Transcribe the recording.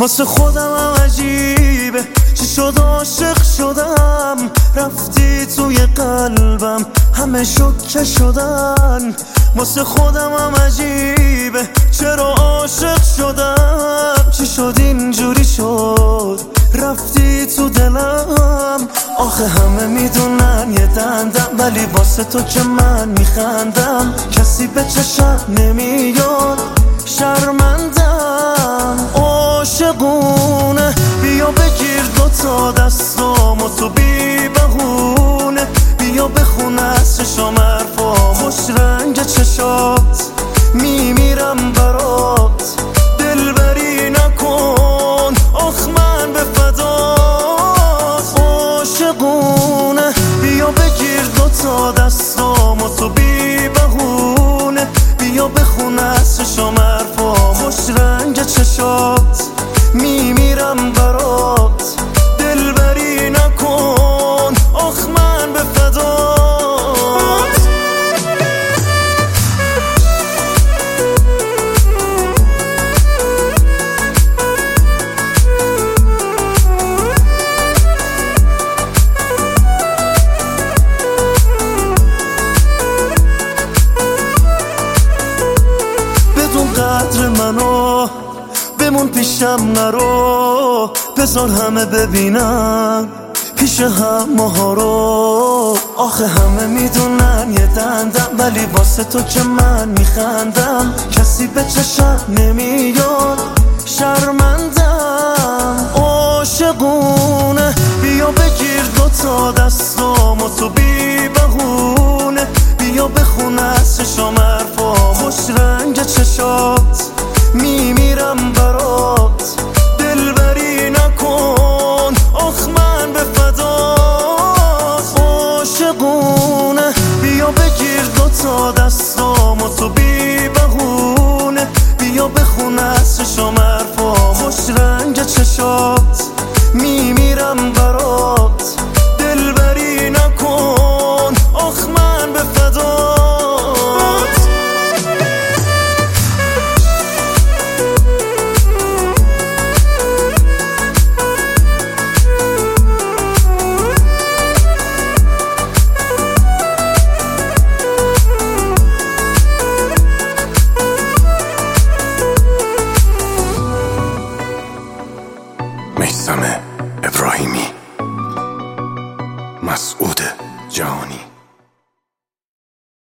واسه خودم هم عجیبه چی شد عاشق شدم، رفتی توی قلبم همه شکه شدن. واسه خودم هم عجیبه چرا عاشق شدم، چی شد اینجوری شد رفتی تو دلم. آخه همه میدونن یه دندم، ولی واسه تو که من میخندم. کسی به چشم نمیاد شرمندم. عاشقونه بیا بگیر دوتا دستام و تو بی بهونه، بیا بخون از چشام حرفا خوش رنگ چشات، میمیرم برات دلبری نکن آخ من به فدات. عاشقونه بیا بگیر دوتا دستام و تو بی بهونه، بیا بخون از چشام حرفا خوش رنگ چشات، میمیرم برات دلبری نکن آخ من به فدات. بدون قدر منو بمون پیشم نرو، بذار همه ببینن پیش هم ماها رو. آخه همه میدونن یه دندم، ولی واسه تو که من میخندم. کسی به چشم نمیاد شرمندم. عاشقونه بیا بگیر دوتا دستام و تو بی بهونه، بیا بخون از چشام حرفا خوش رنگ چشات، میمیرم برات دلبری نکن آخ من به فدات. عاشقونه بیا بگیر دوتا دستام و تو بی بهونه، بیا بخون از چشام حرفا خوش رنگ چشات، میمیرم برات دلبری نکن آخ من به فدات. میثم ابراهیمی، مسعود جهانی.